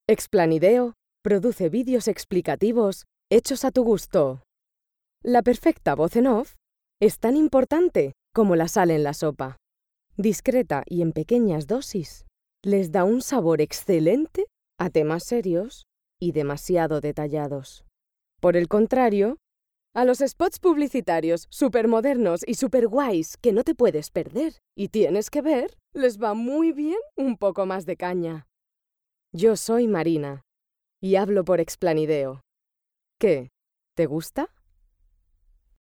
Explanideo produce vídeos explicativos hechos a tu gusto. La perfecta voz en off es tan importante como la sal en la sopa. Discreta y en pequeñas dosis, les da un sabor excelente a temas serios y demasiado detallados. Por el contrario, a los spots publicitarios supermodernos y superguays que no te puedes perder y tienes que ver, les va muy bien un poco más de caña. Yo soy Marina y hablo por Explanideo. ¿Qué? ¿Te gusta?